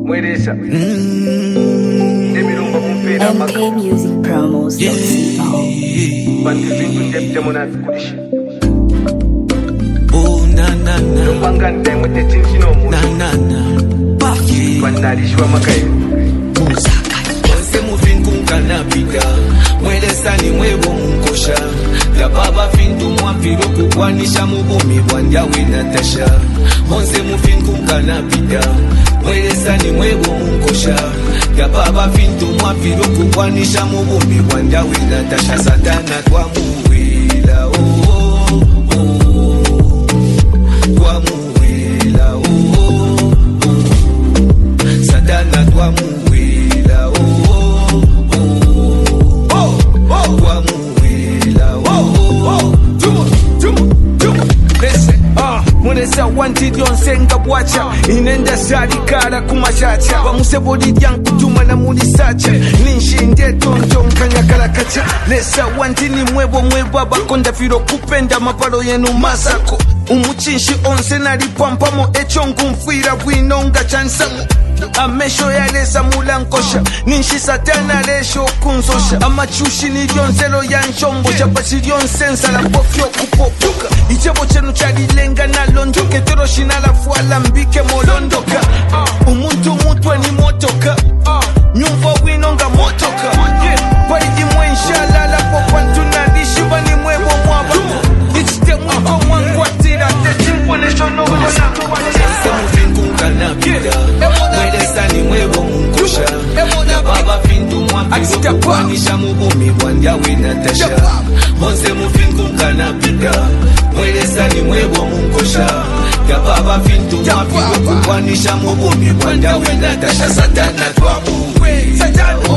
MK Music Promos. Oh na na na na na na Onse mufingu nkanapita mwelesani mwebo munkosha Gababa fintu mwapiro kukwanisha mubumi bwanjawe Natasha Onse mufingu nkanapita mwelesani mwebo munkosha Gababa fintu mwapiro kukwanisha mubumi bwanjawe Natasha Satana kwa muwila kwa muwila Satana kwa muwila kwa muwila Mweneza wanti yonsenga bwacha inenda sarikara kumachacha bamusebodi yankutuma na mulisacha ninshinde tonto nkanyakala kacha lesa wanti ni mwebo abakonda firo kupenda mapalo yenu masako umuchinshi onse nalipampamo echongu mfira bwinonga chansamu amesho yalesa mulankosha ninshi Satana lesho kunzosha amachushi ni lyonzelo ya nchombo chapasi lyonsensa la pofyo kupopuka ichebo chenu chalilenga nalo njoke tero shinala fuala mbike molondoka umuntu mutwe ni motoka nyumva winonga motoka pari imwe inshala la popantu nalishiba ni mwebo mwabako ichite mwiko mwangwatira tetimponesho nokona mwelesani mwebo munkosha Gababa fintu mwapiro kukwanisha mubumi bwanjawe Natasha Onse mufingu nkanapita mwelesani mwebo munkosha Gababa fintu mwapiro kukwanisha mubumi bwanjawe Natasha Satana kwa muwela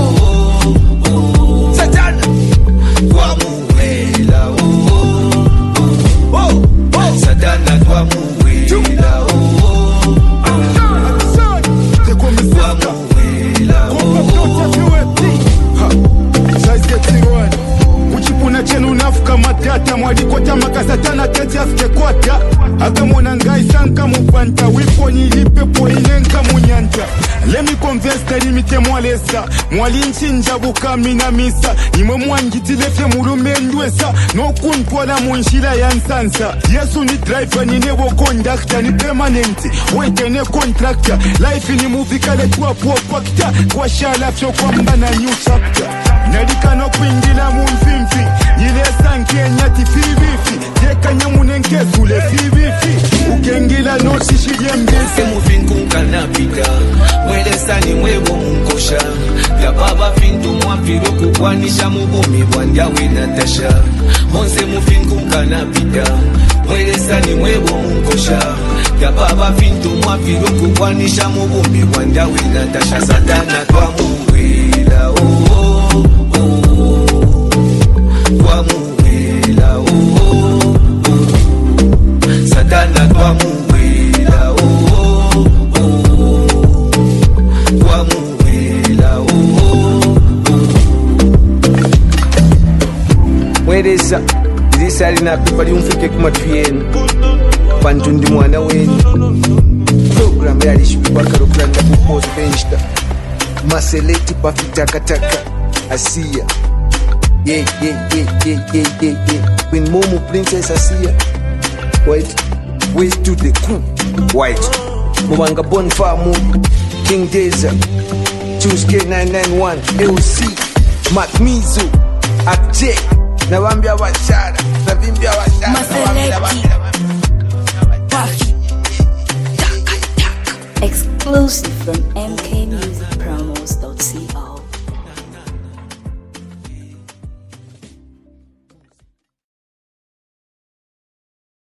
Satana kwa muwela Satana kwa muwela Uchipuna chenu nafuka matata mwalikota makasatana keti afike kwata akamona ngai sanka mupanta wipo nilipe poinenka munyanta lemi konvesta limite mwalesa mwali nchinja bukami na misa imwe mwangitilefe mulume ndwesa nokuntwala munshila ya nsansa Yesu ni driver ninebo conductor ni permanent wetene contractor life ni movie kale kwa popakta kwa shala fyo kwa mbana new chapter nalikano kwingila mumfimfi ile sankenya tifibifi tekanya munenkezu le fibifi ukengila no shishije mbese mufingu nkanapita mwelesani mwebo munkosha Gababa fintu mwapiro kukwanisha mubumi bwanjawe Natasha Onse mufingu nkanapita mwelesani mwebo munkosha Gababa fintu mwapiro kukwanisha mubumi bwanjawe Natasha Satana kwa muwila kwa muwila Satana kwa muwila kwa muwila mwereza ilisali na pipa liumfike kumatu yenu pantu ndi mwana wenu program yalishibwa karokulanda kupoza benchta maseleti pafitakataka Asia yeah Queen Momo Princess Asia white ways to the crew white Mwanga Bonfire Moon King Deza Choose K991 LC Mac Mizu Akje Nawambia wachara Navimbia wachara Maseleti Exclusive from MK Music.